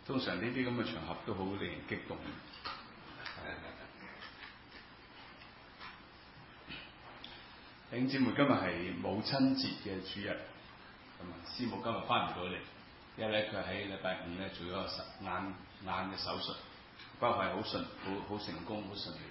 通常呢啲咁嘅場合都好令人激動。弟兄姊妹，今日係母親節嘅主日，咁啊，師母今日翻唔到嚟，因為咧佢喺禮拜五咧做咗個眼嘅手術，不過係好成功，好順利。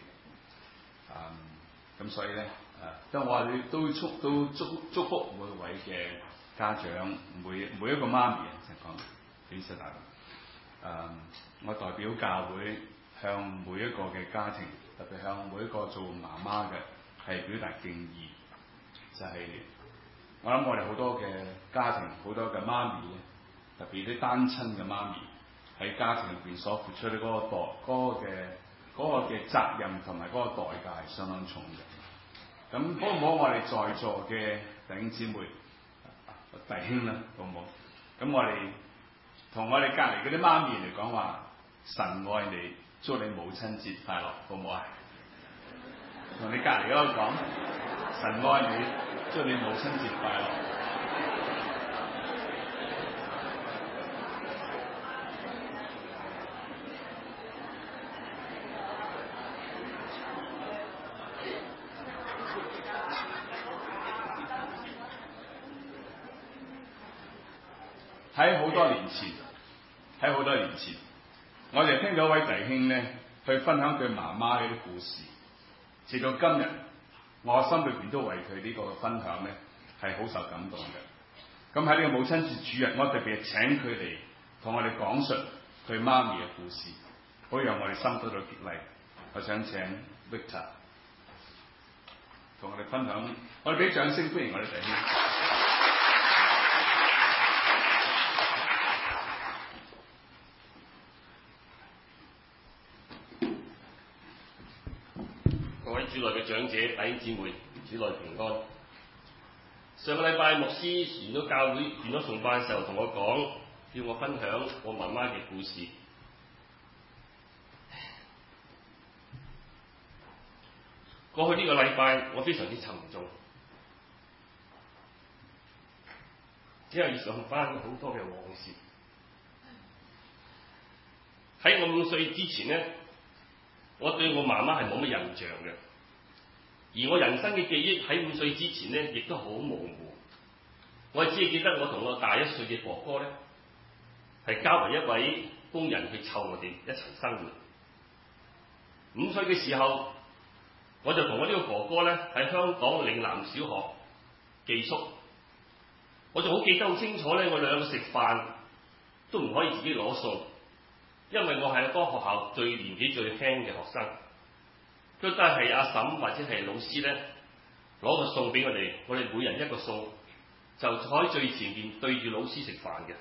咁所以咧但我哋都祝福每位嘅家長，每一個媽咪就講俾實大。我代表教會向每一個嘅家庭，特別向每一個做媽媽嘅，係表達敬意。就係、我諗我哋好多嘅家庭，好多嘅媽咪咧，特別啲單親嘅媽咪喺家庭入邊所付出嘅嗰個嘅責任同埋嗰個代價係相當重嘅。咁好唔好？我哋在座嘅弟兄姊妹、弟兄啦，好唔好？咁我哋同我哋隔離嗰啲媽咪嚟講話，神愛你，祝你母親節快樂，好唔好啊？同你隔離嗰個講，神愛你，祝你母親節快樂。喺好多年前，我哋聽到一位弟兄咧，去分享佢媽媽嘅啲故事。直到今日，我心裏邊都為佢呢個分享咧係好受感動嘅。咁喺呢個母親節主日，我特別請佢嚟同我哋講述佢媽咪嘅故事，好讓我哋心得到激勵。我想請 Victor 同我哋分享，我哋俾掌聲歡迎我哋弟兄。 主內嘅長者、弟兄姊妹，主內平安。上個禮拜牧師完咗教會、完咗崇拜嘅時候，同我講，叫我分享我媽媽嘅故事。過去呢個禮拜，我非常之沉重，因為要想翻好多嘅往事。喺我5歲之前呢，我對我媽媽係冇乜印象嘅。而我人生嘅記憶喺5歲之前呢，亦都好模糊。我只係記得我同我大1歲嘅哥哥呢，係交為一位工人去湊我哋一齊生活。5歲嘅時候，我就同我呢個哥哥呢，喺香港嶺南小學寄宿。我仲好記得好清楚呢，我兩個食飯都唔可以自己攞餸，因為我係嗰個學校年紀最輕嘅學生。都係阿嬸或者係老師咧攞個餸俾我哋每人一個餸，就坐喺最前面對住老師食飯嘅。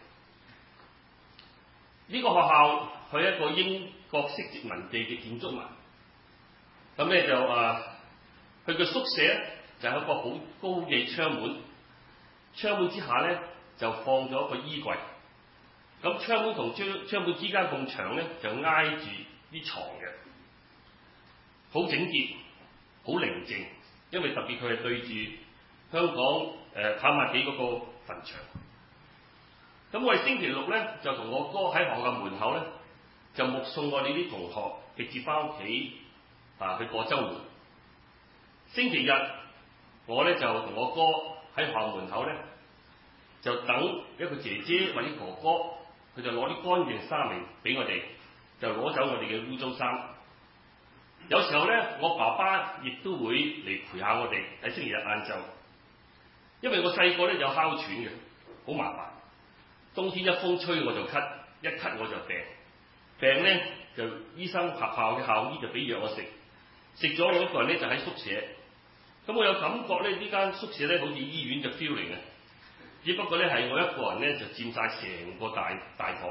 呢個學校係一個英國式殖民地嘅建築物，咁咧就佢嘅宿舍就有一個好高嘅窗門，窗門之下咧就放咗一個衣櫃，咁窗門同窗門之間咁長咧就挨住啲床嘅。好整潔，好寧靜，因為特別佢係對住香港跑馬地嗰個墳場。咁我哋星期六咧就同我哥喺學校門口咧就目送我哋啲同學直接翻屋企去過週末。星期日我咧就同我哥喺學校門口咧就等一個姐姐或者哥哥，佢就攞啲乾淨衫嚟俾我哋，就攞走我哋嘅污糟衫。有時候咧，我爸爸亦都會嚟陪下我哋喺星期日晏晝，因為我細個咧有哮喘嘅，好麻煩。冬天一風吹我就咳，一咳我就病。病咧就醫生學校嘅校醫就俾藥我食，食咗我一個人咧就喺宿舍。咁我有感覺咧呢間宿舍咧好似醫院嘅 feeling 嘅，只不過咧係我一個人咧就佔晒成個大堂。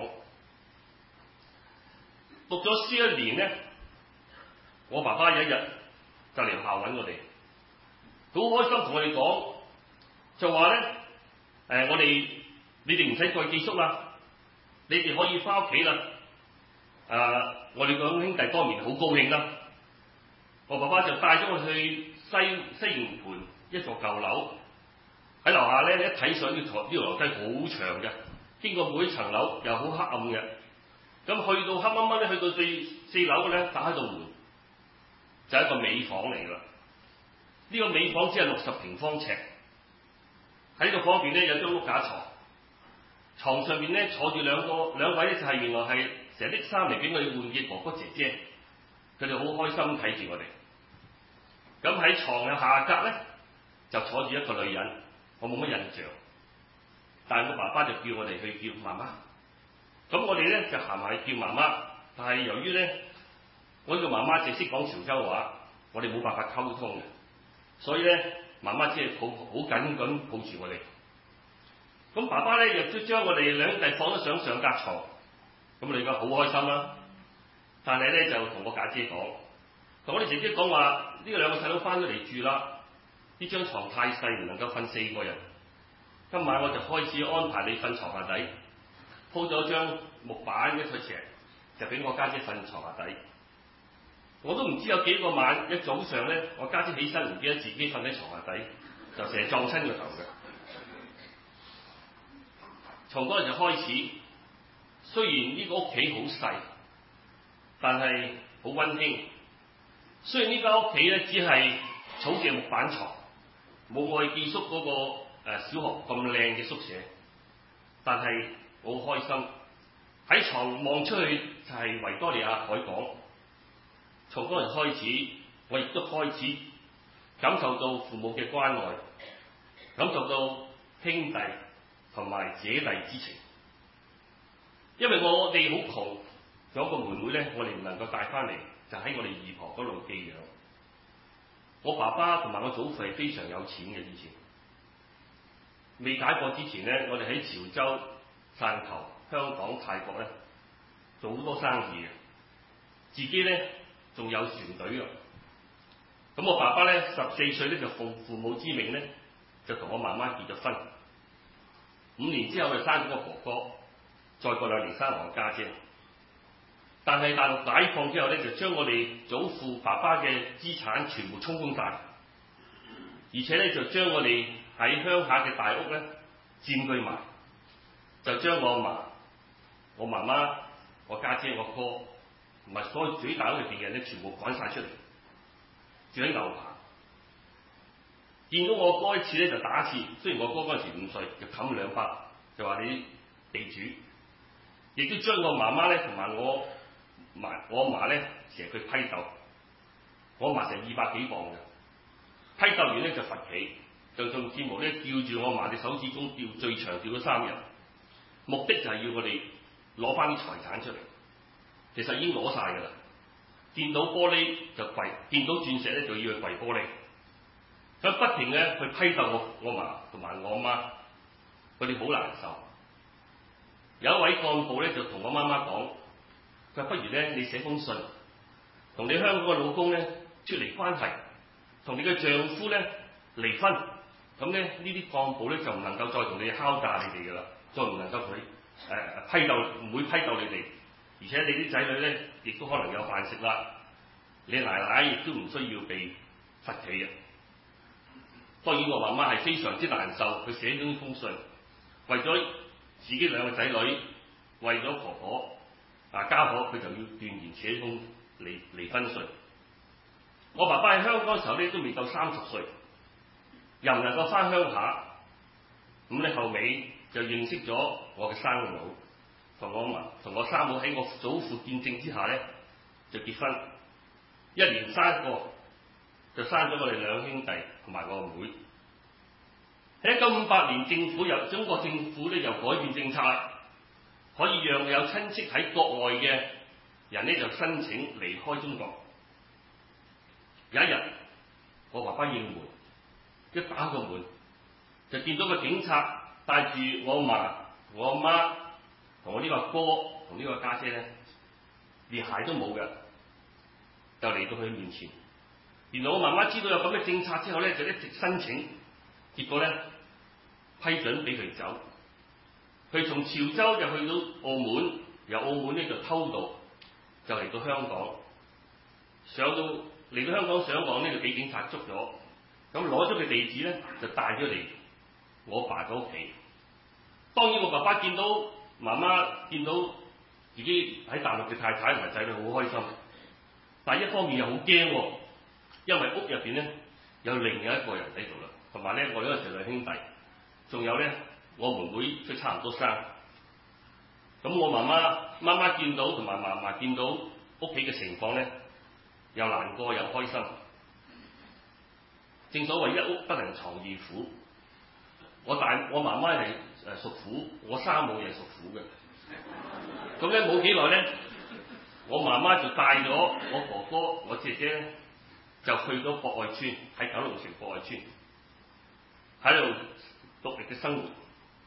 讀咗書1年咧。我爸爸有一日就嚟學校揾我哋，好開心同我哋講，就話咧你哋唔使再寄宿啦，你哋可以翻屋企啦。我哋兩兄弟當然好高興啦。我爸爸就帶咗我去西營盤一座舊樓，喺樓下咧一睇上呢條樓梯好長嘅，經過每一層樓又好黑暗嘅。 咁去到黑掹掹咧，去到最4樓嘅咧，打開道門就係一個尾房嚟㗎啦。呢個尾房只係60平方尺，喺呢個房入邊咧有張碌架床，床上面咧坐住兩位咧，就係原來係成日拎衫嚟俾我哋換嘅哥哥姐姐，佢哋好開心睇住我哋。咁喺床嘅下格咧就坐住一個女人，我冇乜印象，但係我爸爸就叫我哋去叫媽媽。咁我哋咧就行埋去叫媽媽，但係由於咧我呢個媽媽淨識講潮州話，我哋冇辦法溝通嘅，所以咧媽媽只係好緊咁抱住我哋。咁爸爸咧亦都將我哋兩兄弟放咗上格床，咁我哋而家好開心啦。但係咧就同我家姐講，同我哋姐姐講話呢個兩個細佬翻咗嚟住啦，呢張床太細，唔能夠瞓4個人。今晚我就開始安排你瞓床下底，鋪咗張木板一塊石，就俾我家姐瞓床下底。我都唔知有幾個晚，一早上咧，我家姐起身唔記得自己瞓喺床下底，就成日撞親個頭嘅。從嗰日就開始，雖然呢個屋企好細，但係好溫馨。雖然呢間屋企咧只係草嘅木板床，冇我哋寄宿嗰個小學咁靚嘅宿舍，但係我好開心。喺床望出去就係維多利亞海港。從嗰日開始，我亦都開始感受到父母嘅關愛，感受到兄弟同埋姐弟之情。因為我哋好窮，有一個妹妹咧，我哋唔能夠帶翻嚟，就喺我哋姨婆嗰度寄養。我爸爸同埋我祖父係非常有錢嘅，以前未解放之前咧，我哋喺潮州、汕頭、香港、泰國咧做好多生意嘅，自己咧仲有船隊嘅。咁我爸爸咧14歲咧就奉父母之命咧，就同我媽媽結咗婚。5年之後就生咗個哥哥，再過2年生我家姐。但係大陸解放之後咧，就將我哋祖父爸爸嘅資產全部充公晒，而且咧就將我哋喺鄉下嘅大屋咧佔據埋，就將我阿嫲、我媽媽、我家姐、我哥同埋所有住喺大屋入邊嘅人咧，全部趕晒出嚟，住喺牛棚。見到我哥一次咧就打一次，雖然我哥嗰陣時5歲，就冚2巴，就話你地主，亦都將我媽媽咧同埋我阿嫲咧成日去批鬥，我阿嫲成200幾磅嘅，批鬥完咧就罰企，就仲節目咧吊住我阿嫲嘅手指公吊最長吊咗3日，目的就係要我哋攞翻啲財產出嚟。其實已經攞晒㗎啦，見到玻璃就跪，見到鑽石咧就要去跪玻璃。佢不停咧去批鬥我阿嫲同埋我阿媽，佢哋好難受。有一位幹部咧就同我媽媽講，佢話不如咧你寫封信，同你香港嘅老公咧脫離關係，同你嘅丈夫咧離婚，咁咧呢啲幹部咧就唔能夠再同你敲詐你哋㗎啦，再唔能夠同你批鬥，唔會批鬥你哋，而且你啲仔女咧亦都可能有飯食啦，你奶奶亦都唔需要被罰企嘅。當然我媽媽係非常之難受，佢寫咗呢封信，為咗自己2個仔女，為咗婆婆家婆，佢就要斷然寫封離婚信。我爸爸喺香港嘅時候咧都未夠30歲，又唔能夠翻鄉下，咁咧後尾就認識咗我嘅生母，同我同我生母喺我祖父見證之下咧就結婚，1年生1個，就生咗我哋2兄弟同埋我妹。喺1958年，中國政府咧又改變政策啦，可以讓有親戚喺國外嘅人咧就申請離開中國。有一日，我爸爸應門，一打個門就見到個警察帶住我阿嫲、我阿媽同我呢個阿哥同呢個家姐咧，連鞋都冇嘅，就嚟到佢面前。原來我媽媽知道有咁嘅政策之後咧，就一直申請，結果咧批准俾佢走。佢從潮州就去到澳門，由澳門咧就偷渡，就嚟到香港。嚟到香港上岸呢，就俾警察捉咗，咁攞咗佢地址咧，就帶咗嚟我爸嘅屋企。當然我爸爸見到媽媽見到自己喺大陸嘅太太同埋仔女好開心，但係一方面又好驚喎，因為屋入邊咧有另一個人喺度啦，同埋咧我哋嗰陣時兩兄弟，仲有咧我妹妹都差唔多生。咁我媽媽見到同埋嫲嫲見到屋企嘅情況咧，又難過又開心。正所謂一屋不能藏二虎，我媽媽係屬虎，我生母又係屬虎嘅。咁咧冇幾耐咧，我媽媽就帶咗我哥哥、我姐姐咧，就去咗博愛村，喺九龍城博愛村，喺度獨立嘅生活。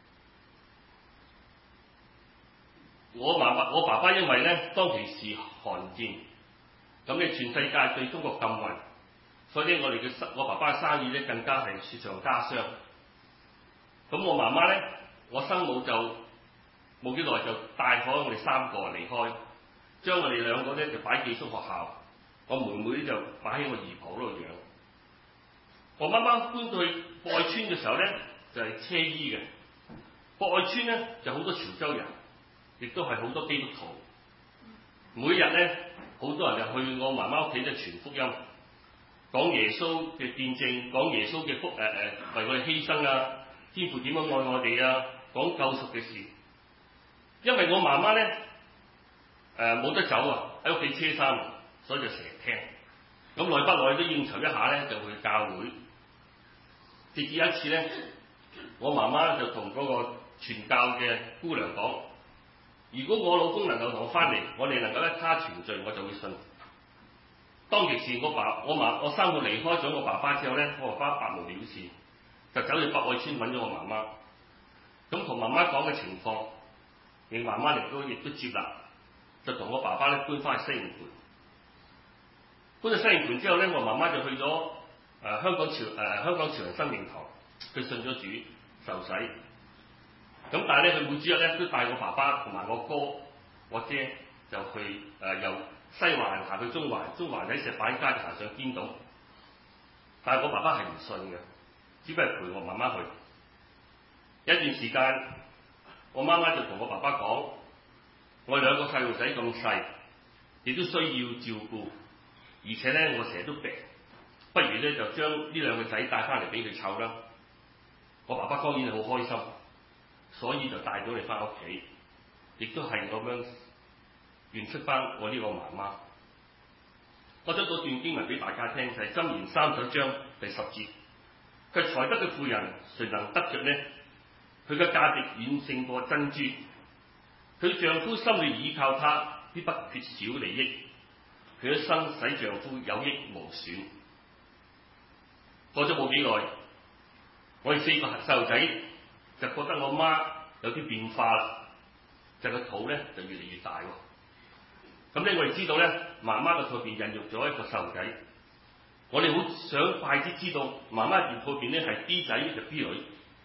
我爸爸因為咧當其時韓戰，咁咧全世界對中國禁運，所以咧我爸爸嘅生意咧更加係雪上加霜。咁我媽媽咧，我生母就冇幾耐就帶咗我哋三個離開，將我哋兩個咧就擺寄宿學校，我妹妹咧就擺喺我姨婆嗰度養。我媽媽搬到去博愛村嘅時候咧，就係車衣嘅。博愛村咧就好多潮州人，亦都係好多基督徒。每日咧好多人就去我媽媽屋企咧傳福音，講耶穌嘅見證，講耶穌嘅為我哋犧牲啊，天父點樣愛我哋啊，講救贖嘅事。因為我媽媽咧冇得走啊，喺屋企車衫，所以就成日聽。咁耐不耐都應酬一下咧，就去教會。直至有一次咧，我媽媽就同嗰個傳教嘅姑娘講：如果我老公能夠同我翻嚟，我哋能夠一家團聚，我就會信。當其時我生母離開咗我爸爸之後咧，我爸爸百無了事，就走去博愛村揾咗我媽媽。咁同媽媽講嘅情況，你媽媽亦都接納，就同我爸爸咧搬翻去西營盤。搬到西營盤之後咧，我媽媽就去咗香港潮人生命堂，佢信咗主受洗。咁但係咧，佢每主日咧都帶我爸爸同埋我哥、我姐就去由西環行去中環，中環喺石板街行上堅道。但係我爸爸係唔信嘅，只不過係陪我媽媽去。有一段時間，我媽媽就同我爸爸講：我兩個細路仔咁細，亦都需要照顧，而且咧我成日都病，不如咧就將呢兩個仔帶翻嚟俾佢湊啦。我爸爸當然係好開心，所以就帶咗你翻屋企，亦都係咁樣認識翻我呢個媽媽。我將嗰段經文俾大家聽，就係箴言30章第10節。佢才德嘅婦人，誰能得着呢？佢嘅價值遠勝過珍珠。佢丈夫心裏倚靠她，必不缺少利益。佢一生使丈夫有益無損。過咗冇幾耐，我哋4個細路仔就覺得我媽有啲變化啦，就個肚咧就越嚟越大喎。咁咧我哋知道咧，媽媽個肚入邊孕育咗一個細路仔。我哋好想快啲知道媽媽個肚入邊咧係 B 仔就 B 女。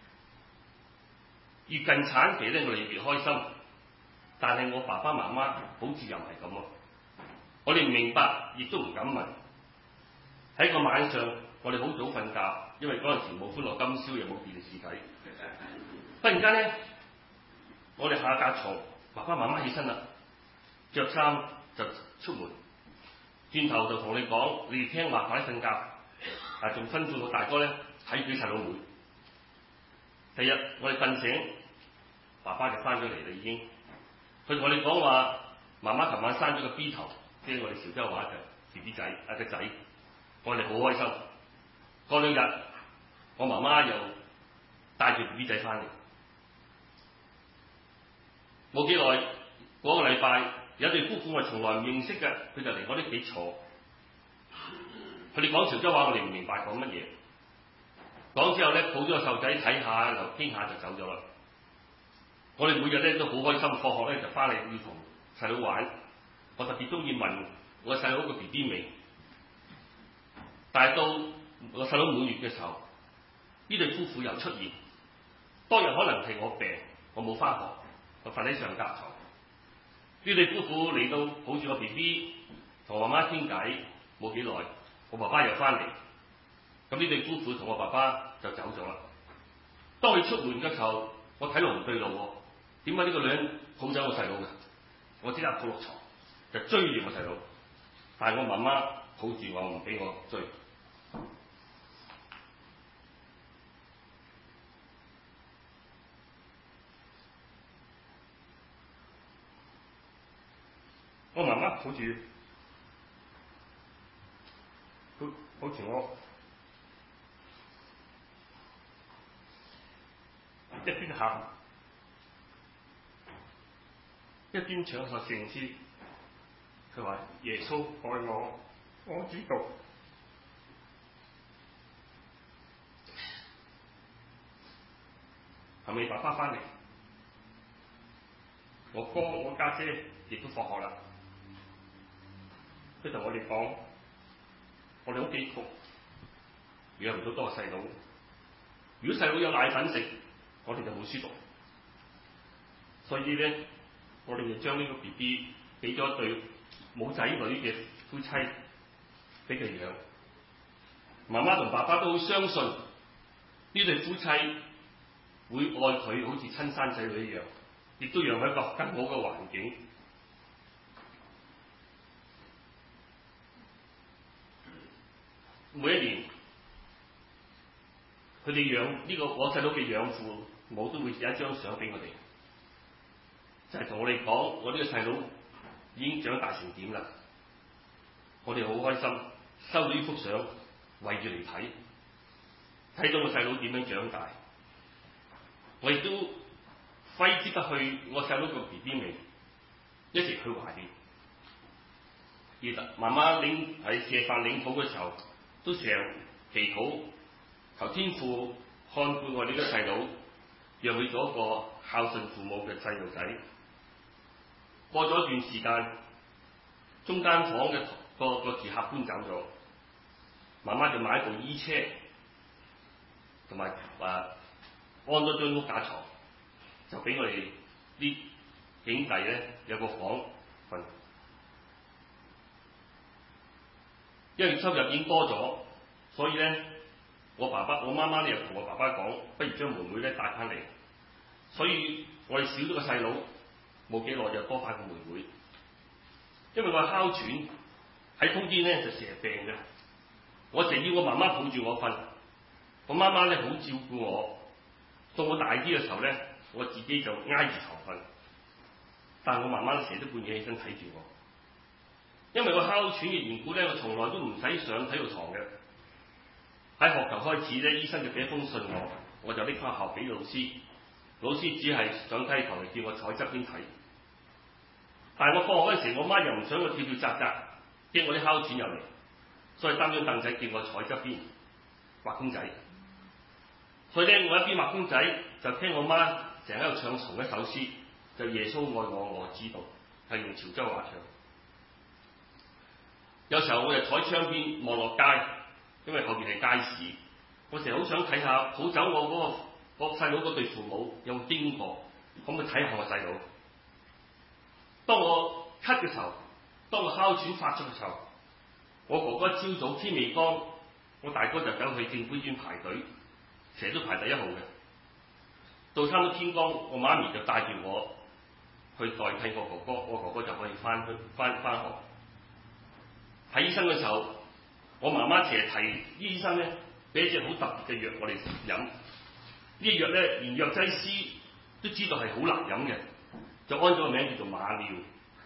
越近產期咧，我哋越開心。但係我爸爸媽媽好似又唔係咁喎。我哋唔明白，亦都唔敢問。喺個晚上，我哋好早瞓覺，因為嗰陣時冇歡樂今宵，又冇電視睇。忽然間咧，我哋下架床，爸爸媽媽起身啦，着衫就出門，轉頭就同你講：你哋聽話，快啲瞓覺。仲吩咐我大哥咧睇住啲細佬妹。第日我哋瞓醒，爸爸就翻咗嚟啦已經。佢同我哋講話，媽媽琴晚生咗個 B 頭，即係我哋潮州話就 BB 仔個仔。我哋好開心。過2日，我媽媽又帶住 BB 仔翻嚟。冇幾耐，嗰個禮拜有對夫婦我從來唔認識嘅，佢就嚟我哋屋企坐。佢哋講潮州話，我哋唔明白講乜嘢。講之後咧，抱咗個細路仔睇下，又傾下就走咗啦。我哋每日咧都好開心，放學咧就翻嚟要同細佬玩。我特別中意問我細佬個 BB 名。但係到我細佬滿月嘅時候，呢對夫婦又出現。當日可能係我病，我冇翻學，我瞓喺上格床。呢對夫婦嚟到抱住個 BB， 同我媽傾偈。冇幾耐，我爸爸又翻嚟。咁呢對夫婦同我爸爸就走咗啦。當佢出門嘅時候，我睇落唔對路喎。點解呢個女人抱走我細佬嘅？ 我即刻抱落床就追住我細佬，但係我媽媽抱住我唔俾我追。我媽媽抱住我，一邊喊一邊唱首聖詩。佢話：耶穌愛我，我知道。後尾爸爸翻嚟，我哥我家姐亦都放學啦。佢同我哋講：我哋屋企窮，養唔到多個細佬。如果細佬有奶粉食，我哋就冇書讀。所以咧，我哋就將呢個 BB 俾咗對冇仔女嘅夫妻俾佢養。媽媽同爸爸都好相信呢對夫妻會愛佢好似親生仔女一樣，亦都讓佢一個更好嘅環境。每一年，佢哋養呢個我細佬嘅養父母都會有一張相俾我哋，就係同我哋講：我呢個細佬已經長大成點啦。我哋好開心，收到呢幅相，圍住嚟睇，睇到我細佬點樣長大。我亦都揮之不去我細佬個 BB 味，一直去懷念。而媽媽喺謝飯領土嘅時候，都成日祈禱求天父看顧我呢個細佬，讓佢做一個孝順父母嘅細路仔。過咗一段時間，中間房嘅個住客搬走咗，媽媽就買一部衣車，同埋安咗張碌架床，就俾我哋啲兄弟咧有個房瞓。因為收入已經多咗，所以咧我媽媽咧又同我爸爸講，不如將妹妹咧帶翻嚟。所以我哋少咗個細佬，冇幾耐就多翻個妹妹。因為我哮喘喺冬天咧就成日病嘅，我成日要我媽媽抱住我瞓，我媽媽咧好照顧我。到我大啲嘅時候咧，我自己就挨住床瞓，但係我媽媽成日都半夜起身睇住我。因為我哮喘嘅緣故咧，我從來都唔使上體育堂嘅。喺學球開始咧，醫生就俾一封信我就拎翻學校俾老師。老師只係上梯球嚟叫我坐側邊睇。但係我放學嗰陣時，我媽又唔想我跳跳扎扎，驚我啲哮喘入嚟，所以擔張凳仔叫我坐側邊畫公仔。所以咧，我一邊畫公仔就聽我媽成日喺度唱同一首詩，就耶穌愛我，我知道，係用潮州話唱。有時候我就坐喺窗邊望落街，因為後邊係街市，我成日好想睇下抱走我嗰個細佬嗰對父母有冇經過，可唔可以睇下我細佬？當我咳嘅時候，當我哮喘發出嘅時候，我哥哥朝早天未光，我大哥就走去政府醫院排隊，成日都排第一號嘅。到差唔多天光，我媽咪就帶住我去代替我哥哥，我哥哥就可以翻學。睇醫生嘅時候，我媽媽成日提醫生咧，俾一隻好特別嘅藥我哋飲。呢啲藥咧，連藥劑師都知道係好難飲嘅，就安咗個名叫做馬尿。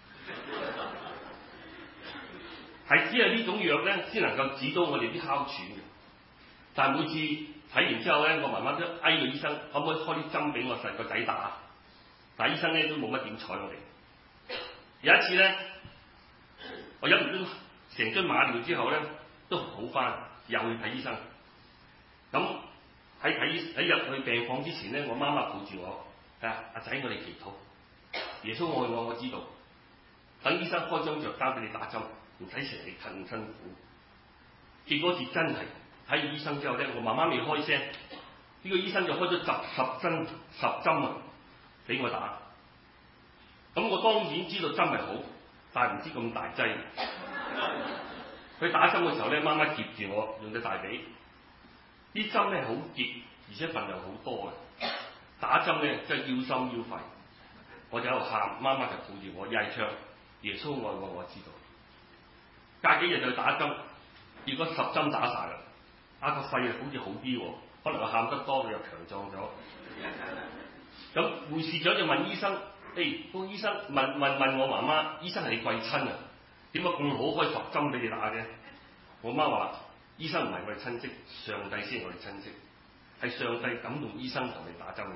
係只係呢種藥咧，先能夠治到我哋啲哮喘嘅。但係每次睇完之後咧，我媽媽都嗌個醫生可唔可以開啲針俾我細個仔打，但係醫生咧都冇乜點睬我哋。有一次咧，我飲唔到成樽馬尿之後咧，都好翻，又去睇醫生。咁喺入去病房之前咧，我媽媽抱住我，阿仔，我哋祈禱，耶穌愛我，我知道。等醫生開張藥單俾你打針，唔使成日咁辛苦。結果是真係睇完醫生之後咧，我媽媽未開聲，呢個醫生就開咗10針啊，俾我打。咁我當然知道針係好，但係唔知咁大劑。佢打針嘅時候咧，媽媽夾住我，用隻大髀。啲針咧好結，而且份量好多嘅。打針咧真係要心要肺。 我就喺度喊，媽媽就抱住我曳唱耶穌愛我，我知道。隔幾日就去打針，結果10針打晒啦，個肺啊好似好啲喎，可能我喊得多，佢又強壯咗。咁護士長就問醫生：個醫生問我媽媽，醫生係你貴親啊？點解咁好可以10針俾你打嘅？我媽話：醫生唔係我哋親戚，上帝先係我哋親戚，係上帝感動醫生同你打針嘅。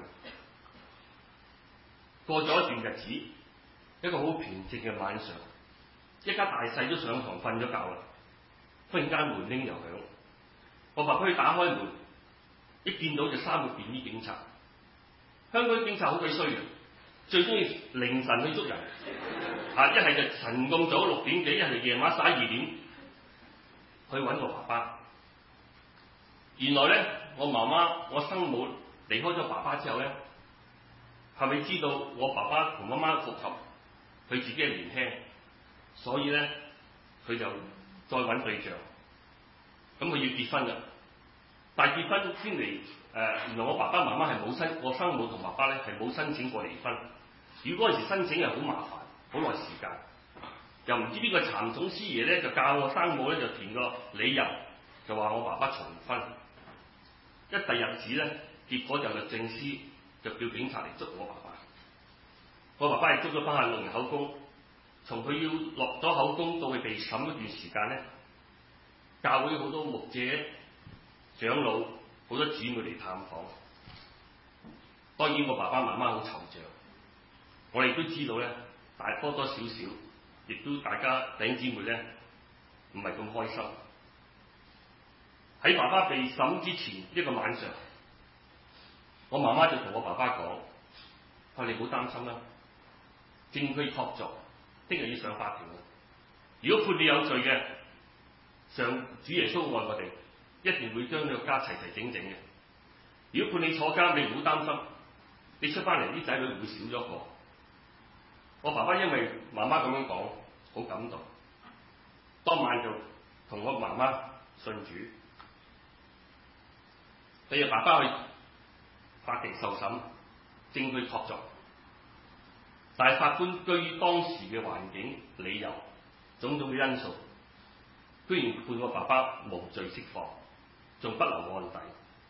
過咗一段日子，一個好平靜嘅晚上，一家大細都上床瞓咗覺啦。忽然間門鈴又響，我爸爸去打開門，一見到就3個便衣警察。香港啲警察好鬼衰嘅，最中意凌晨去捉人。一係就晨咁早6點幾，一係就夜晚12點去揾我爸爸。原來咧，我媽媽、我生母離開咗爸爸之後咧，係咪知道我爸爸同媽媽復合，佢自己係年輕，所以咧佢就再揾對象，咁佢要結婚㗎。但係結婚先嚟原來我爸爸媽媽係冇我生母同爸爸咧係冇申請過離婚。如果嗰陣時申請係好麻煩，好耐時間，又唔知邊個譚總師爺咧就教我生母咧就填個理由，就話我爸爸重婚。一第日子咧，結果就律政司就叫警察嚟捉我爸爸。我爸爸係捉咗翻去錄人口供，從佢要落咗口供到佢被審嗰段時間咧，教會好多牧者、長老、好多姊妹嚟探訪。當然我爸爸媽媽好惆悵，我哋都知道咧，大多多少少，亦都大家弟兄姊妹咧唔係咁開心。喺爸爸被審之前一個晚上，我媽媽就同我爸爸講：你唔好擔心啦，證據確鑿，聽日要上法庭啦。如果判你有罪嘅，上主耶穌愛我哋，一定會將呢個家齊齊整整嘅。如果判你坐監，你唔好擔心，你出翻嚟啲仔女唔會少咗一個。我爸爸因為媽媽咁樣講，好感動，當晚就同我媽媽信主。第日爸爸去法庭受審，證據確鑿，但係法官基於當時嘅環境、理由、種種嘅因素，居然判我爸爸無罪釋放，仲不留案底。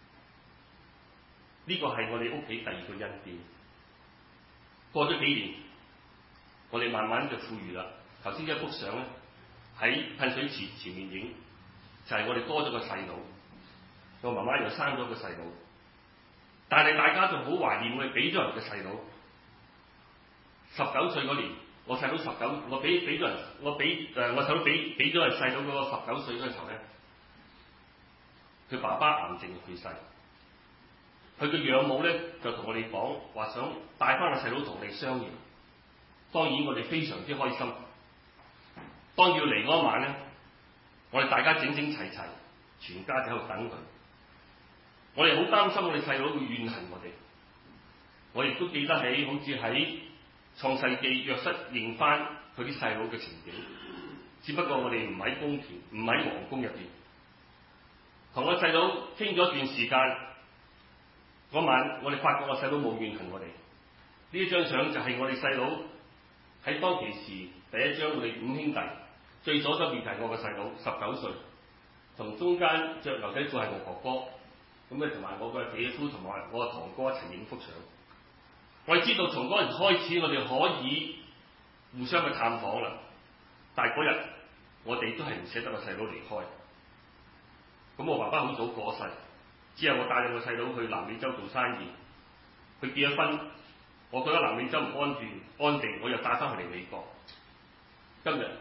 呢個係我哋屋企第二個恩典。過咗幾年，我哋慢慢就富裕啦。頭先一幅相咧喺噴水池前面影，就係我哋多咗個細佬。我媽媽又生咗個細佬，但係大家仲好懷念我哋俾咗人嘅細佬。19歲嗰年，我細佬19，我俾咗人，我細佬俾咗人細佬嗰個19歲嗰陣時候咧，佢爸爸癌症去世。佢嘅養母咧就同我哋講話，想帶翻個細佬同我哋相認。當然我哋非常之開心。當要嚟嗰晚咧，我哋大家整整齊齊，全家就喺度等佢。我哋好擔心我哋細佬會怨恨我哋。我亦都記得起好似喺創世記約瑟認翻佢啲細佬嘅情景，只不過我哋唔喺宮廷，唔喺皇宮入邊，同我細佬傾咗一段時間。嗰晚我哋發覺我細佬冇怨恨我哋。呢一張相就係我哋細佬喺當其時第一張，我哋5兄弟最左手邊係我個細佬19歲，同中間着牛仔褲係我哥哥，咁咧同埋我個姐夫同埋我個堂哥一齊影幅相。我哋知道從嗰陣開始，我哋可以互相去探訪啦。但係嗰日我哋都係唔捨得個細佬離開。咁我爸爸好早過世，之後我帶咗個細佬去南美洲做生意，佢結咗婚。我覺得南美洲唔安定，我又帶翻佢嚟美國。今日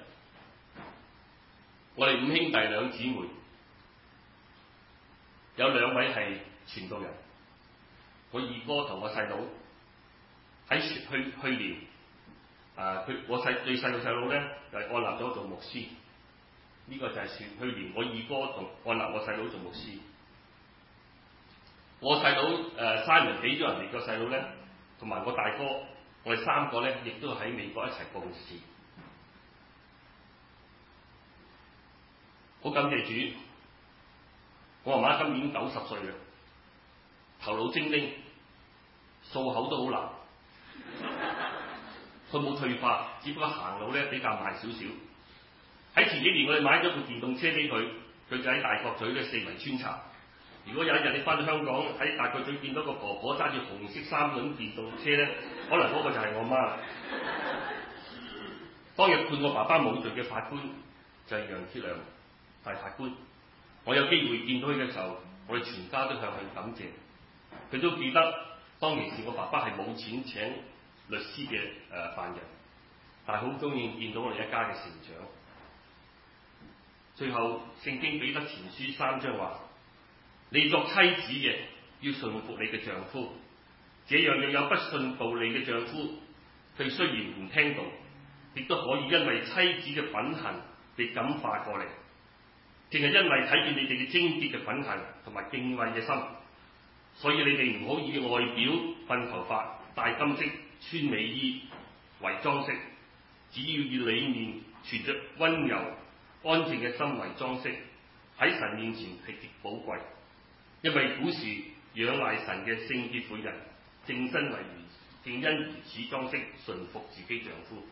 我哋5兄弟2姊妹，有2位係傳道人。我二哥同我細佬喺去年，我最細個細佬咧就係按立咗做牧師。呢個就係去年我二哥同按立我細佬做牧師。我細佬Simon 俾咗人哋個細佬咧，同埋我大哥，我哋3個咧亦都喺美國一齊共事。好感謝主，我媽媽今年90歲啦，頭腦精靈，數口都好難。 佢冇退化，只不過行路咧比較慢少少。喺前幾年我哋買咗部電動車俾佢，佢就喺大角咀咧四圍穿插。如果有一日你翻到香港喺大角咀見到個婆婆揸住紅色3輪電動車咧，可能嗰個就係我媽。當日判我爸爸冇罪嘅法官就係楊鐵良大法官。我有機會見到佢嘅時候，我哋全家都向佢感謝。佢都記得當其時我爸爸係冇錢請律師嘅犯人，但係好高興見到我哋一家嘅成長。最後聖經彼得前書3章話：你作妻子嘅要順服你嘅丈夫，這樣又有不信道理嘅丈夫，佢雖然唔聽道，亦都可以因為妻子嘅品行被感化過嚟。正係因為睇見你哋嘅貞潔嘅品行同埋敬畏嘅心，所以你哋唔好以外表瞓頭髮、戴金飾、穿美衣為裝飾，只要以裏面存着溫柔安靜嘅心為裝飾，喺神面前係極寶貴。因為古時仰賴神嘅聖潔婦人，正因如此裝飾順服自己丈夫。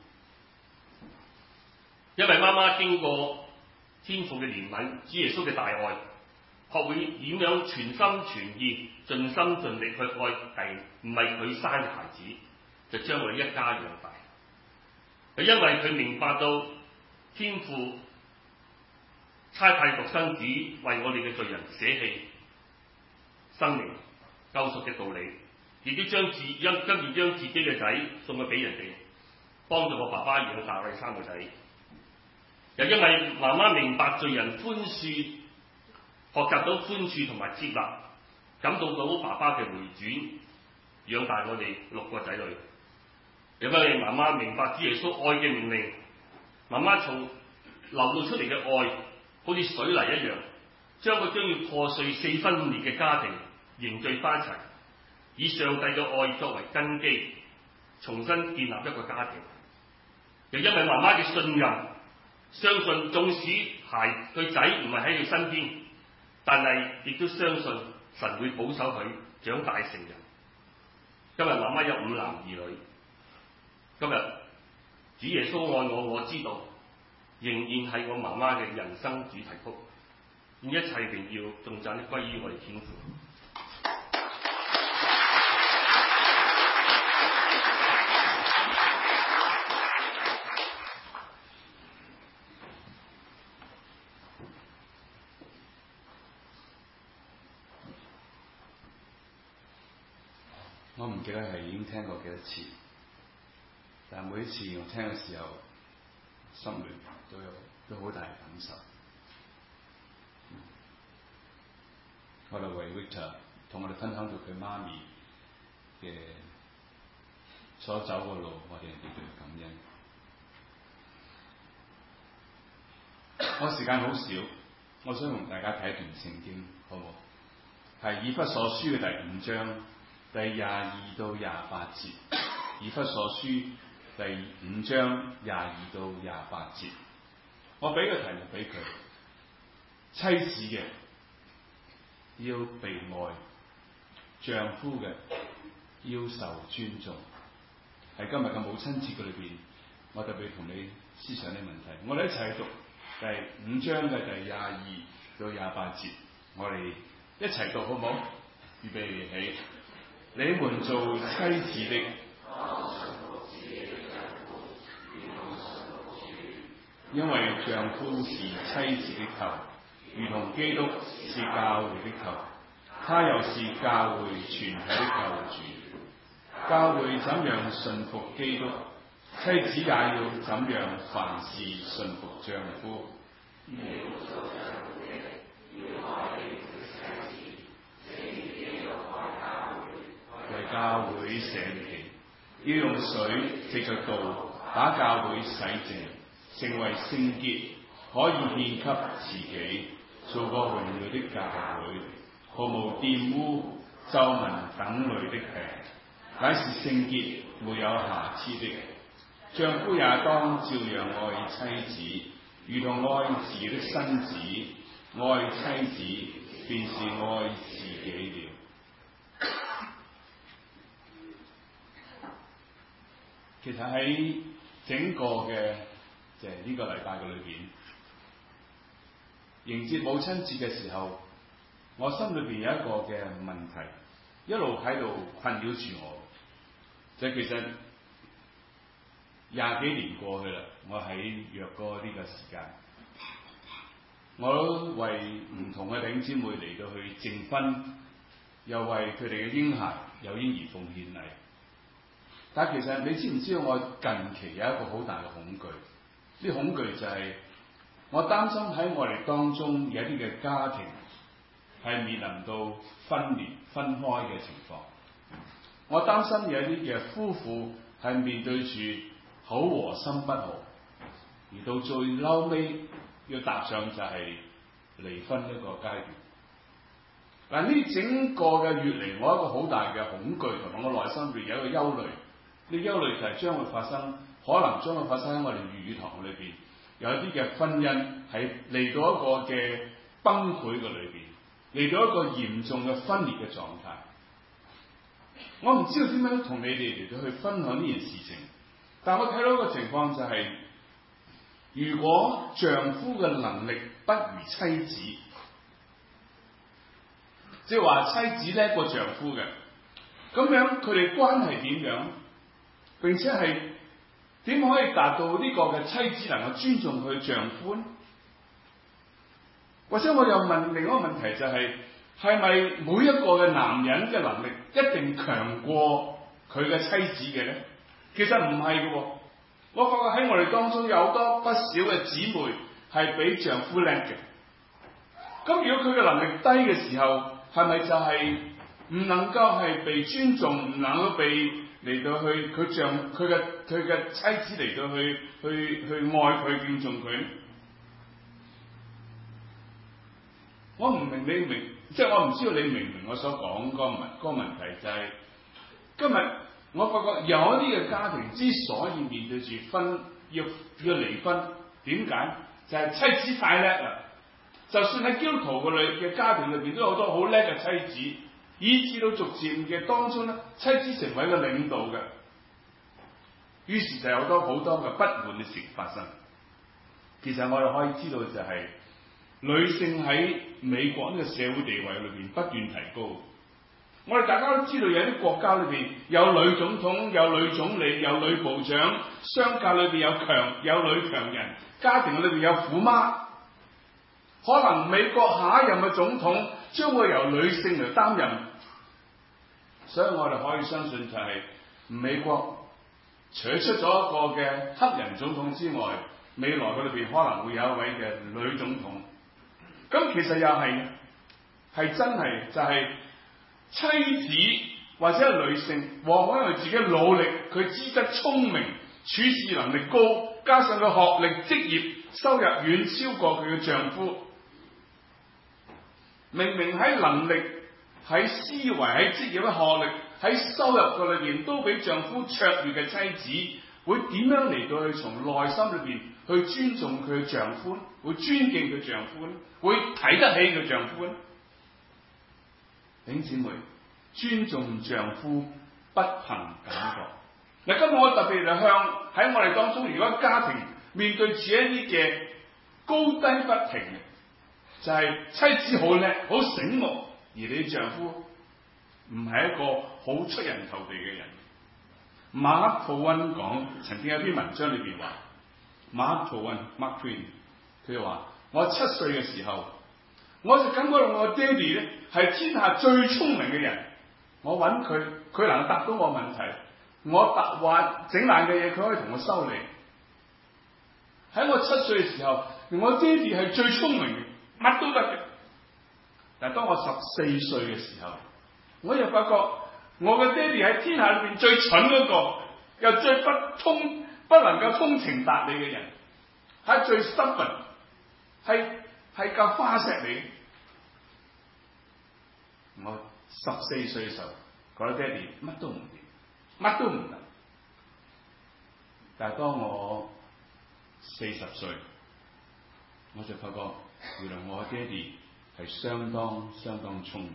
因為媽媽經過天父嘅憐憫，主耶穌嘅大愛，學會點樣全心全意、盡心盡力去愛唔係佢生嘅孩子，就將我哋一家養大。又因為佢明白到天父差派獨生子為我哋嘅罪人捨棄生命救贖嘅道理，亦都跟住將自己嘅仔送咗俾人哋，幫助我爸爸養大我哋3個仔。又因為媽媽明白罪人寬恕，學習到寬恕同埋接納，感到爸爸嘅回轉，養大我哋6個仔女。又因為媽媽明白主耶穌愛嘅命令，媽媽從流露出嚟嘅愛，好似水泥一樣，將佢將要破碎4分5裂嘅家庭凝聚翻一齊，以上帝嘅愛作為根基，重新建立一個家庭。又因為媽媽嘅信任，相信縱使佢仔唔係喺佢身邊，但係亦都相信神會保守佢長大成人。今日媽媽有5男2女，今日主耶穌愛我，我知道，仍然係我媽媽嘅人生主題曲。願一切榮耀頌讚都歸於我哋天父。 我唔記得係已經聽過幾多次，但每一次我聽嘅時候，心裏都好大嘅感受。我哋為 Victor 同我哋分享到佢媽咪嘅所走嘅路，我哋對佢感恩。我時間好少，我想同大家睇一段聖經，好唔好？係以弗所書嘅第5章。第22到28節，以弗所書第5章22到28節，我俾個題目俾佢：妻子嘅要被愛，丈夫嘅要受尊重。喺今日嘅母親節嘅裏邊，我特別同你思想啲問題。我哋一齊讀第5章嘅第22到28節，我哋一齊讀好唔好？預備起。你們做妻子的，因為丈夫是妻子的頭，如同基督是教會的頭，他又是教會全體的救主。教會怎樣順服基督，妻子也要怎樣凡事順服丈夫。為教會捨己，要用水藉着道把教會洗淨，成為聖潔，可以獻給自己，做個榮耀的教會，毫無玷污、皺紋等類的病，乃是聖潔，沒有瑕疵的。丈夫也當照樣愛妻子，如同愛自己的身子，愛妻子便是愛自己了。 其實喺整個嘅呢個禮拜嘅裏邊，迎接母親節嘅時候，我心裏邊有一個嘅問題，一路喺度困擾住我。其實20幾年過去啦，我喺約哥呢個時間，我都為唔同嘅弟兄姊妹嚟到去證婚，又為佢哋嘅嬰孩有嬰兒奉獻禮。但其實你知唔知道我近期有一個好大嘅恐懼？呢恐懼就係我擔心喺我哋當中有一啲嘅家庭係面臨到分裂分開嘅情況。我擔心有一啲嘅夫婦係面對住口和心不和，而到最嬲尾要踏上就係離婚一個階段。嗱，呢整個嘅月嚟，我一個好大嘅恐懼同埋我內心裏有一個憂慮。呢憂慮就係將會發生，可能將會發生喺我哋粵語堂裏邊，有一啲嘅婚姻係嚟到一個嘅崩潰嘅裏邊，嚟到一個嚴重嘅分裂嘅狀態。我唔知道點樣同你哋嚟到去分享呢件事情，但我睇到一個情況就係，如果丈夫嘅能力不如妻子，即係話妻子叻過丈夫嘅，咁樣佢哋關係點樣？並且係點可以達到呢個嘅妻子能夠尊重佢丈夫呢？或者我又問另一個問題就係，係咪每一個嘅男人嘅能力一定強過佢嘅妻子嘅呢？其實唔係嘅喎，我發覺喺我哋當中有好多不少嘅姊妹係比丈夫叻嘅。咁如果佢嘅能力低嘅時候，係咪就係唔能夠係被尊重，唔能夠被嚟到去佢嘅妻子嚟到去愛佢敬重佢？我唔明你明，即係我唔知道你明唔明我所講嗰個問題，就係今日我發覺有一啲嘅家庭之所以面對住要離婚，點解？就係妻子太叻啦。就算喺基督徒嘅家庭裏邊，都有好多好叻嘅妻子，以至到逐漸嘅當中咧，妻子成為一個領導嘅，於是就有好多嘅不滿嘅事發生。其實我哋可以知道就係，女性喺美國呢個社會地位裏邊不斷提高。我哋大家都知道有啲國家裏邊有女總統、有女總理、有女部長，商界裏邊有女強人，家庭裏邊有虎媽。可能美國下一任嘅總統將會由女性嚟擔任，所以我哋可以相信就係美國除咗出咗一個嘅黑人總統之外，未來嘅裏邊可能會有一位嘅女總統。咁其實又係真係就係妻子或者係女性，往往因為自己努力，佢資質聰明，處事能力高，加上佢學歷、職業、收入遠超過佢嘅丈夫。明明喺能力、喺思維、喺職業、喺學歷、喺收入嘅裏邊都比丈夫卓越嘅妻子，會點樣嚟到去從內心裏邊去尊重佢嘅丈夫，會尊敬佢丈夫，會睇得起佢丈夫呢？弟兄姊妹，尊重丈夫不憑感覺。嗱，今日我特別嚟向喺我哋當中，如果家庭面對住一啲嘅高低不平嘅，就係妻子好叻、好醒目，而你丈夫唔係一個好出人頭地嘅人。馬克吐溫講，曾經有篇文章裏邊話，馬克吐溫 Mark Twain， 佢話：我7歲嘅時候，我就感覺到我爹哋咧係天下最聰明嘅人。我揾佢，佢能夠答到我問題，我話整爛嘅嘢，佢可以同我修理。喺我7歲嘅時候，我爹哋係最聰明嘅。乜都得嘅，但係當我14歲嘅時候，我又發覺我嘅爹哋喺天下裏邊最蠢嗰個，又最不能夠通情達理嘅人，係最 stubborn， 係嚿花石嚟。我14歲嘅時候，覺得爹哋乜都唔掂，乜都唔得。但係當我40歲，我就發覺，原來我爹哋係相當聰明。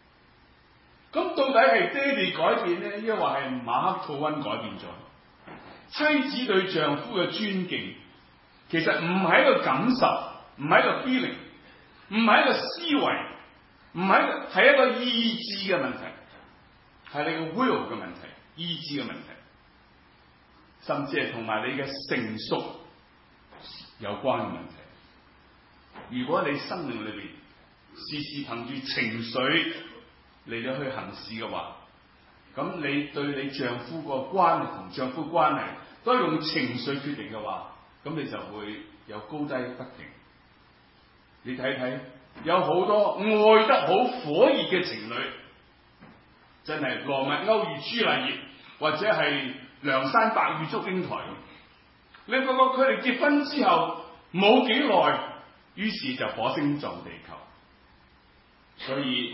咁到底係爹哋改變呢？抑或係馬克吐溫改變咗？ 妻子對丈夫嘅尊敬，其實唔係一個感受，唔係一個 feeling， 唔係一個思維，唔係係一個意志嘅問題，係你嘅 will 嘅問題，意志嘅問題，甚至係同埋你嘅成熟有關嘅問題。如果你生命裏邊時時憑住情緒嚟到去行事嘅話，咁你對你丈夫個關係同丈夫關係都係用情緒決定嘅話，咁你就會有高低不平。你睇睇，有好多愛得好火熱嘅情侶，真係羅密歐與朱麗葉，或者係梁山伯與祝英台咁。你發覺佢哋結婚之後冇幾耐，於是就火星撞地球。所以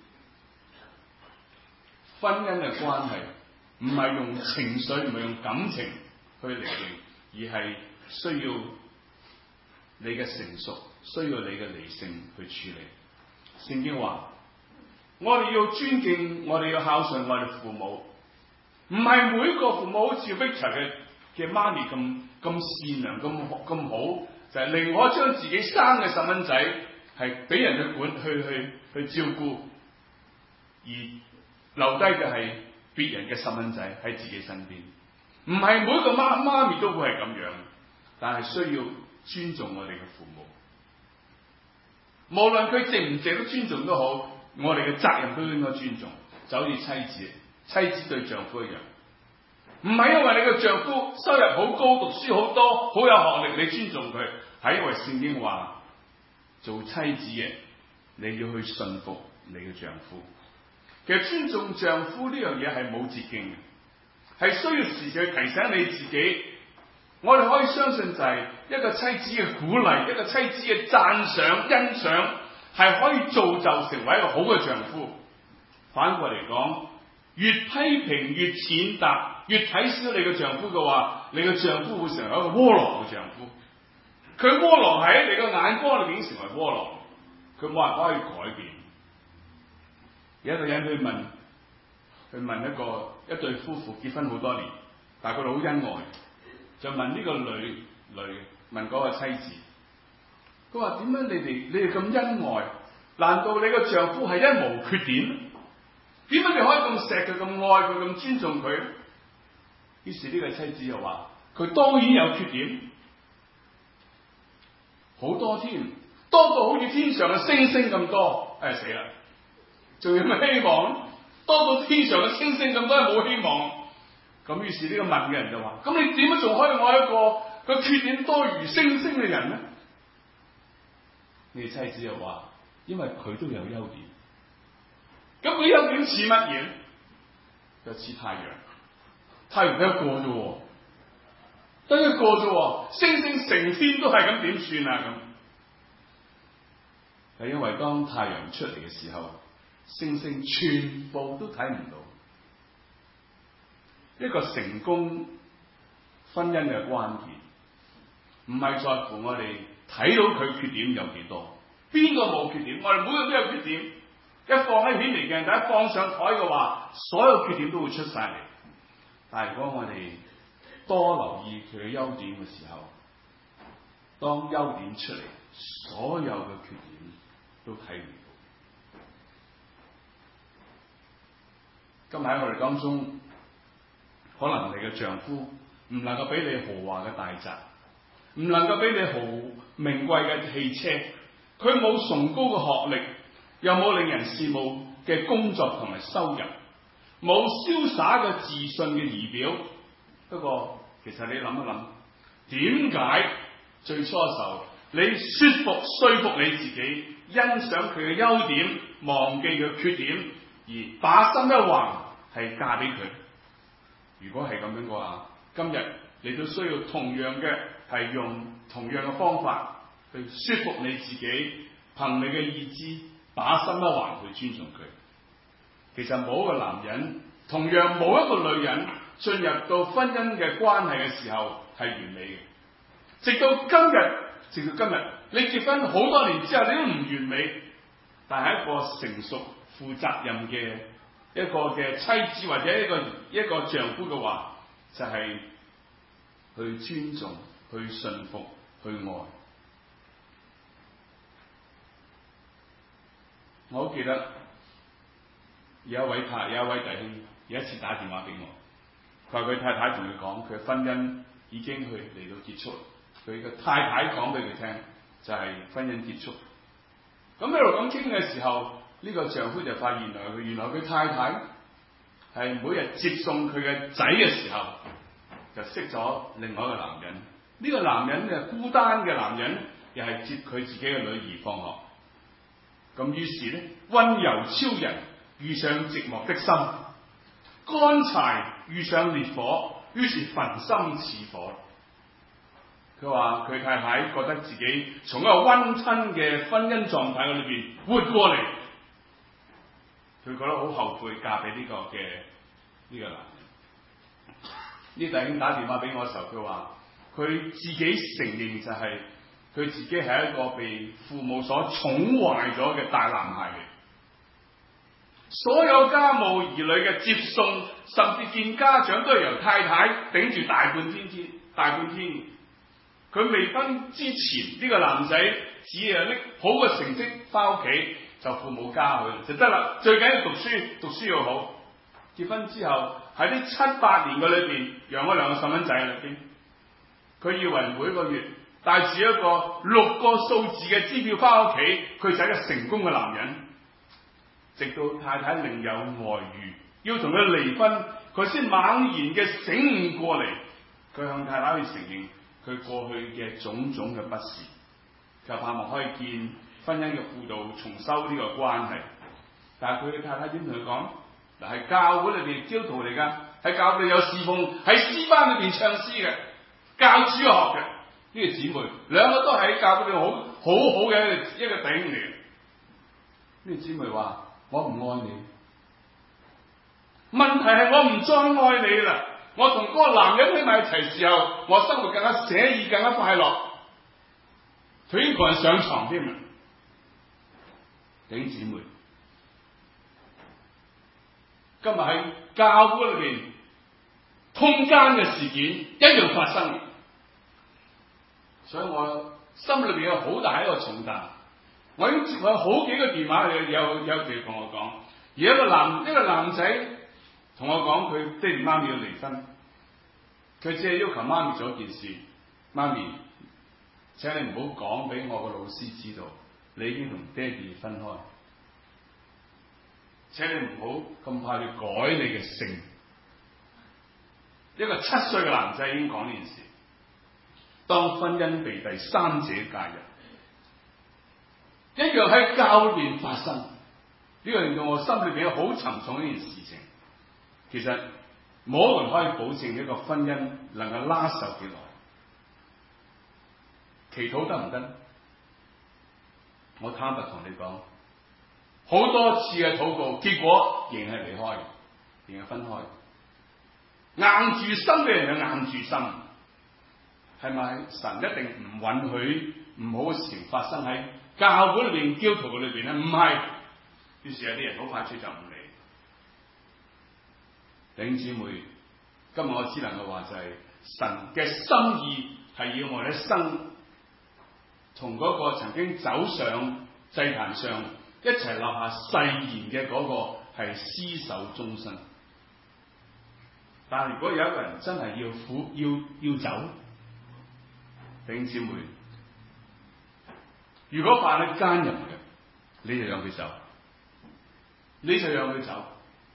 婚姻嘅關係唔係用情緒，唔係用感情去釐定，而係需要你嘅成熟，需要你嘅理性去處理。聖經話：我哋要尊敬，我哋要孝順我哋父母。唔係每個父母好似 Victor 嘅媽咪咁善良咁好，就係寧可將自己生嘅細蚊仔係俾人去管去照顧，而留低嘅係別人嘅細蚊仔喺自己身邊。唔係每個媽咪都會係咁樣，但係需要尊重我哋嘅父母。無論佢值唔值得尊重都好，我哋嘅責任都應該尊重。就好似妻子對丈夫一樣，唔係因為你嘅丈夫收入好高、讀書好多、好有學歷，你尊重佢，係因為聖經話做妻子嘅你要去順服你嘅丈夫。其實尊重丈夫呢樣嘢係冇捷徑嘅，係需要時時去提醒你自己。我哋可以相信就係一個妻子嘅鼓勵，一個妻子嘅讚賞、欣賞，係可以造就成為一個好嘅丈夫。反過嚟講，越批評越踐踏，越睇小你嘅丈夫嘅話，你嘅丈夫會成為一個窩囊嘅丈夫。佢窩囊喺你嘅眼光裏邊已經成為窩囊，佢冇人可以改變。有一個人去問一對夫婦結婚好多年，但係佢哋好恩愛，就問呢個女問嗰個妻子，佢話點解你哋咁恩愛？難道你個丈夫係一無缺點？點解你可以咁錫佢、咁愛佢、咁尊重佢？於是呢個妻子又話：佢當然有缺點，好多添，多到好似天上嘅星星咁多。死啦！仲有咩希望？多到天上嘅星星咁多，冇希望。咁於是呢個問嘅人就話：咁你點樣仲可以愛一個缺點多如星星嘅人呢？呢個妻子又話：因為佢都有優點。咁佢優點似乜嘢？就似太陽。太陽得一個啫，得一個啫，星星成天都係咁，點算啊？咁係因為當太陽出嚟嘅時候，星星全部都睇唔到。一個成功婚姻嘅關鍵，唔係在乎我哋睇到佢缺點有幾多，邊個冇缺點？我哋每個都有缺點。一放喺顯微鏡，一放上台嘅話，所有缺點都會出晒嚟。但係如果我哋多留意佢嘅優點嘅時候，當優點出嚟，所有嘅缺點都睇唔到。今日喺我哋當中，可能你嘅丈夫唔能夠俾你豪華嘅大宅，唔能夠俾你名貴嘅汽車，佢冇崇高嘅學歷，又冇令人羨慕嘅工作同埋收入，冇瀟灑嘅自信嘅儀表。不過其實你諗一諗，點解最初嘅時候你說服你自己，欣賞佢嘅優點，忘記佢缺點，而把心一橫係嫁俾佢？如果係咁樣嘅話，今日你都需要同樣嘅係用同樣嘅方法去說服你自己，憑你嘅意志把心一橫去尊重佢。其實冇一個男人，同樣冇一個女人進入到婚姻嘅關係嘅時候係完美嘅。直到今日，你結婚好多年之後，你都唔完美，但係一個成熟負責任嘅一個嘅妻子或者一個丈夫嘅話，就係去尊重、去信服、去愛。我好記得有一位弟兄有一次打電話俾我，佢話佢太太同佢講，佢嘅婚姻已經嚟到結束。佢嘅太太講俾佢聽，就係婚姻結束。咁一路咁傾嘅時候，呢個丈夫就發現原來佢太太係每日接送佢嘅仔嘅時候，就識咗另外一個男人。呢個男人嘅孤單嘅男人，又係接佢自己嘅女兒放學。咁於是咧，溫柔超人遇上寂寞的心，乾柴遇上烈火，於是焚心似火。佢話佢太太覺得自己從一個溫親嘅婚姻狀態裏邊活過嚟，佢覺得好後悔嫁俾呢個男人。呢弟兄打電話俾我嘅時候，佢話佢自己承認就係佢自己係一個被父母所寵壞咗嘅大男孩嚟，所有家務兒女嘅接送，甚至見家長都係由太太頂住大半天。佢未婚之前，呢個男仔只係拎好嘅成績翻屋企就父母加佢就得啦，最緊要讀書要好。結婚之後喺呢7-8年嘅裏邊養咗2個細蚊仔啦，佢以為每個月帶住一個6個數字嘅支票翻屋企，佢就係一個成功嘅男人。直到太太另有外遇，要同佢離婚，佢先猛然嘅醒悟過嚟，佢向太太去承認佢過去嘅種種嘅不是，就盼望可以見婚姻嘅輔導，重修呢個關係。但係佢嘅太太點同佢講？嗱，係教會裏邊基督徒嚟㗎，喺教會有侍奉，喺詩班裏邊唱詩嘅，教主學嘅呢個姊妹，兩個都喺教會裏邊好嘅一個弟兄嚟嘅。呢個姊妹話：我唔愛你，問題係我唔再愛你啦。我同嗰個男人喺埋一齊時候，我生活更加寫意，更加快樂。佢已經同人上床添啦，弟兄姊妹。今日喺教會裏邊通奸嘅事件一樣發生，所以我心裏邊有好大一個重擔。我已經接過好幾個電話，有人同我講，而一個男仔同我講，佢爹哋媽咪要離婚，佢只係要求媽咪做一件事：媽咪，請你唔好講俾我個老師知道，你已經同爹哋分開。請你唔好咁快去改你嘅姓。一個7歲嘅男仔已經講呢件事。當婚姻被第三者介入，一樣喺教裏邊發生，呢個令到我心裏邊有好沉重呢件事情。其實冇一個人可以保證一個婚姻能夠拉手幾耐。祈禱得唔得？我坦白同你講，好多次嘅禱告，結果仍係離開，仍係分開。硬住心嘅人就硬住心，係咪？神一定唔允許唔好嘅事情發生喺教會裏邊、基督徒裏邊咧？唔係，於是有啲人好快脆就唔理。弟兄姊妹，今日我只能夠話就係神嘅心意係要我哋一生同嗰個曾經走上祭壇上一齊立下誓言嘅嗰個係廝守終身。但係如果有一個人真係要走，弟兄姊妹，如果犯咗奸淫嘅，你就讓佢走，你就讓佢走。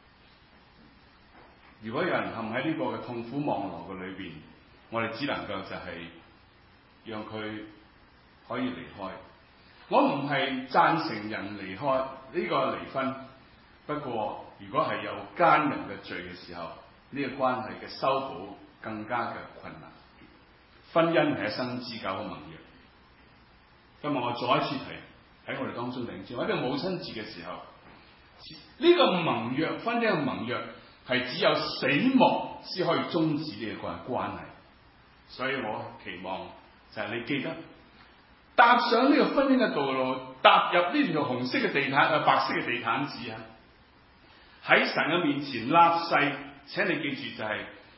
如果有人陷喺呢個嘅痛苦網羅嘅裏邊，我哋只能夠就係讓佢可以離開。我唔係贊成人離開呢個離婚，不過如果係有奸淫嘅罪嘅時候，呢個關係嘅修補更加嘅困難。婚姻係一生之久嘅盟約。今日我再一次提喺我哋當中領先，喺呢個母親節嘅時候，呢個盟約，婚姻嘅盟約係只有死亡先可以終止呢個關係。所以我期望就係你記得踏上呢個婚姻嘅道路，踏入呢條紅色嘅地毯、白色嘅地毯子啊！喺神嘅面前立誓，請你記住就係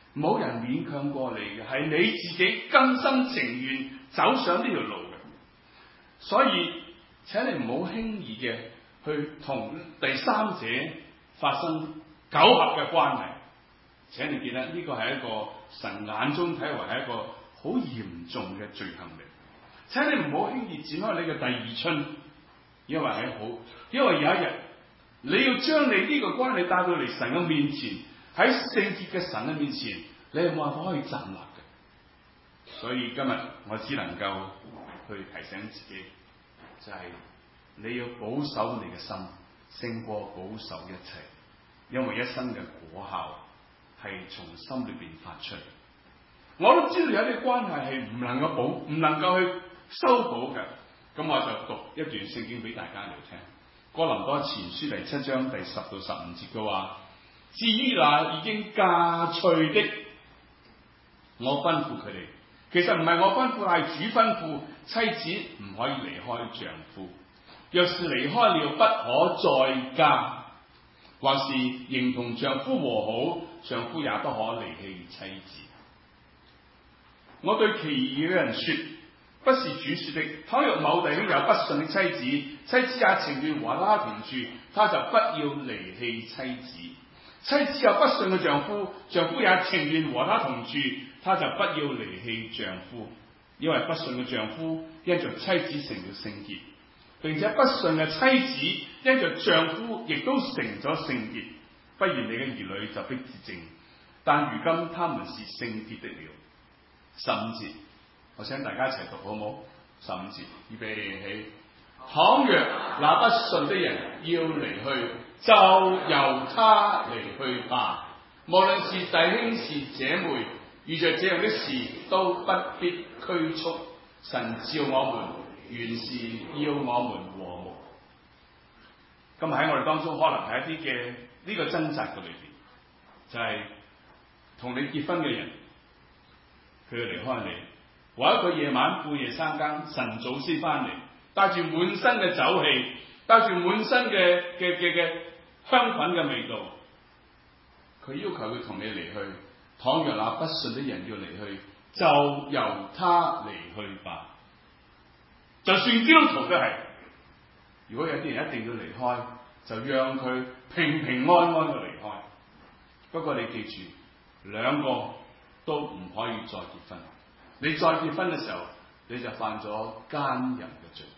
冇人勉強過你嘅，係你自己甘心情願走上呢條路嘅。所以請你唔好輕易嘅去同第三者發生苟合嘅關係。請你記得呢個係一個神眼中睇為係一個好嚴重嘅罪行嚟。請你唔好輕易展開你嘅第二春，因為有一日你要將你呢個關係帶到嚟神嘅面前，喺聖潔嘅神嘅面前，你係冇辦法可以站立嘅。所以今日我只能夠去提醒自己，就係你要保守你嘅心，勝過保守一切，因為一生嘅果效係從心裏邊發出。我都知道有啲關係係唔能夠去修補嘅，咁我就讀一段聖經俾大家嚟聽。哥林多前書第7章第10到15節嘅話：至於那已經嫁娶的，我吩咐佢哋，其實唔係我吩咐，係主吩咐妻子唔可以離開丈夫。若是離開了，不可再嫁，或是仍同丈夫和好，丈夫也不可離棄妻子。我對其餘嘅人說，不是主說的，倘若某弟兄有不信的妻子，妻子也情願和他同住，他就不要離棄妻子。妻子有不信嘅丈夫，丈夫也情願和他同住，他就不要離棄丈夫。因為不信嘅丈夫因着妻子成了聖潔，並且不信嘅妻子因着丈夫亦都成咗聖潔。不然你嘅兒女就必自淨，但如今他們是聖潔的了。15節，我請大家一齊讀好冇？15節，預備起。倘若那不信的人要離去，就由他離去吧。無論是弟兄是姐妹，遇着這樣的事都不必拘束。神召我們，原是要我們和睦。今日喺我哋當中，可能係一啲嘅呢個掙扎嘅裏邊，就係同你結婚嘅人，佢要離開你，或者佢夜晚半夜三更晨早先翻嚟，帶住滿身嘅酒氣，帶住滿身嘅香粉嘅味道，佢要求佢同你離去。倘若那不信的人要離去，就由他離去吧。就算基督徒都係，如果有啲人一定要離開，就讓佢平平安安嘅離開。不過你記住，兩個都唔可以再結婚。你再結婚嘅時候，你就犯咗奸淫嘅罪。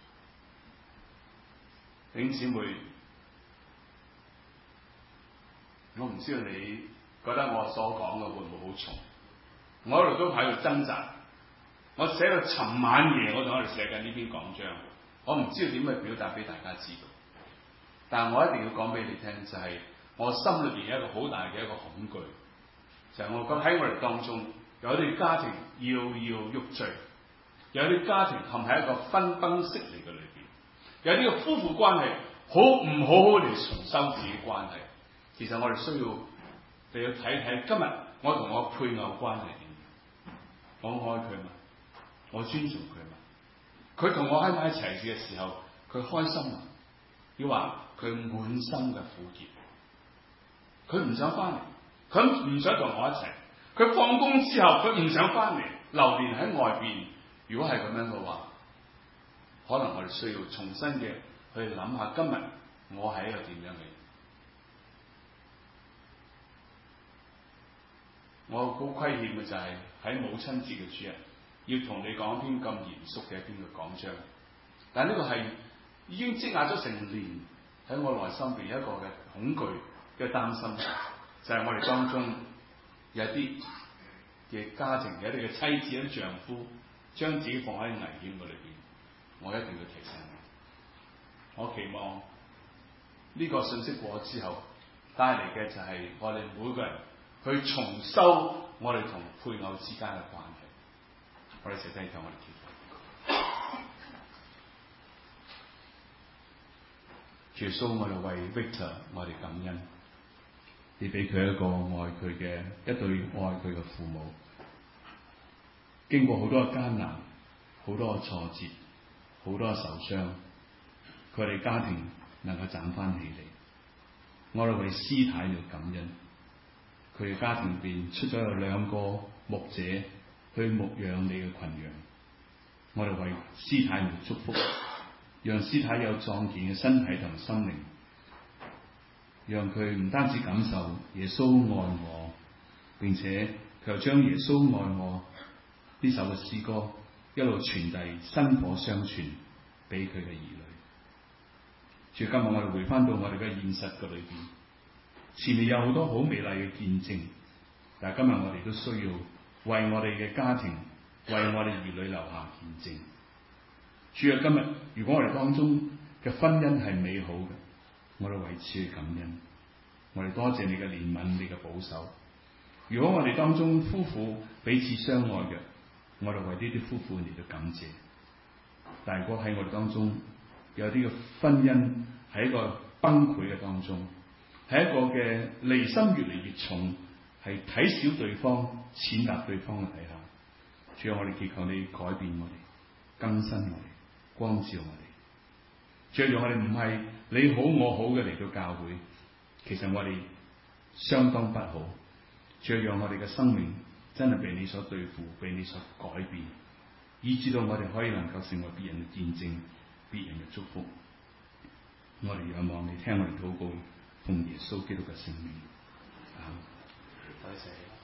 弟兄姊妹，我唔知道你覺得我所講嘅會唔會好重？我一路都喺度掙扎。我寫到尋晚夜，我仲喺度寫緊呢篇講章。我唔知道點去表達俾大家知道，但係我一定要講俾你聽，就係我心裏邊有一個好大嘅一個恐懼，就係我覺得喺我哋當中有啲家庭搖搖欲墜，有啲家庭陷喺一個分崩析離嘅裏邊，有啲嘅夫婦關係好唔好好地重修自己嘅關係。其實我哋需要你要睇睇今日我同我配偶關係點樣，我愛佢嘛，我尊重佢嘛，佢同我喺埋一齊嘅時候，佢開心啊，要話佢滿心嘅苦澀，佢唔想翻嚟，佢唔想同我一齊，佢放工之後佢唔想翻嚟，流連喺外邊。如果係咁樣嘅話，可能我哋需要重新嘅去諗下，今日我係一個點樣嘅人。我好虧欠嘅就係喺母親節嘅主日，要同你講一篇咁嚴肅嘅一篇嘅講章，但呢個係已經積壓咗成年喺我內心邊一個嘅恐懼嘅擔心，就係我哋當中有啲嘅家庭，有啲嘅妻子、有啲丈夫，將自己放喺危險嘅裏邊，我一定要提醒你。我期望呢個信息過咗之後，帶嚟嘅就係我哋每個人去重修我哋同配偶之間嘅關係。我哋一齊聽聽我哋祈禱。耶穌，我哋為 Victor， 我哋感恩，你俾佢一個愛佢嘅一對愛佢嘅父母，經過好多嘅艱難，好多嘅挫折，好多嘅受傷，佢哋家庭能夠站翻起嚟。我哋為師太要感恩， 佢嘅家庭邊出咗有2個牧者去牧養你嘅群羊。我哋為師太們祝福，讓師太有壯健嘅身體同心靈，讓佢唔單止感受耶穌愛我，並且佢又將耶穌愛我呢首嘅詩歌一路傳遞，薪火相傳俾佢嘅兒女。主，今日我哋回翻到我哋嘅現實嘅裏邊，前面有好多好美麗嘅見證，但係今日我哋都需要為我哋嘅家庭，為我哋兒女留下見證。主啊，今日如果我哋當中嘅婚姻係美好嘅，我哋為此去感恩，我哋多謝你嘅憐憫，你嘅保守。如果我哋當中夫婦彼此相愛嘅，我哋為呢啲夫婦嚟到感謝。但如果喺我哋當中有啲嘅婚姻喺一個崩潰嘅當中，喺一個嘅離心越嚟越重，係睇小對方、踐踏對方嘅底下，主要我哋祈求你改變我哋、更新我哋、光照我哋。主要讓我哋唔係你好我好嘅嚟到教會，其實我哋相當不好。主要讓我哋嘅生命真係被你所對付、被你所改變，以致到我哋可以能夠成為別人嘅見證、別人嘅祝福。我哋仰望你聽我哋禱告，奉耶穌基督嘅聖名。多謝。